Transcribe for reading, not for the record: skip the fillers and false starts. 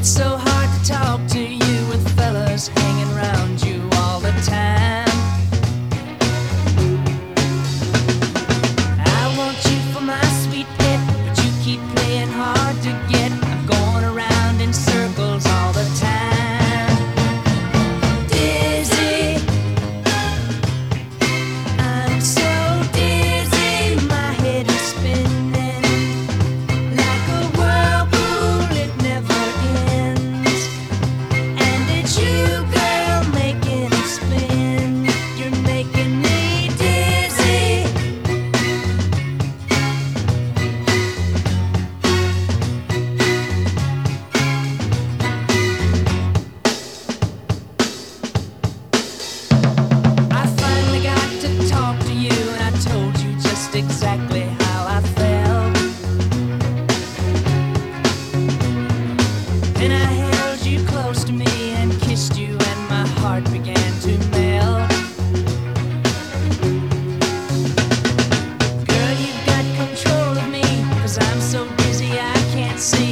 so hard to talk to you with fellas hanging around you all the time. I want you for my sweet pet, but you keep playing hard to get. I'm going around in circles all the time. Dizzy, I'm so dizzy, my head is spinning like a whirlpool, it never ends. And it's you, girl, making it spin. You're making me dizzy. I finally got to talk to you, and I told you just exactly how I felt. Then I held you close to me and kissed you, and my heart began to melt. Girl, you've got control of me, 'cause I'm so dizzy I can't see.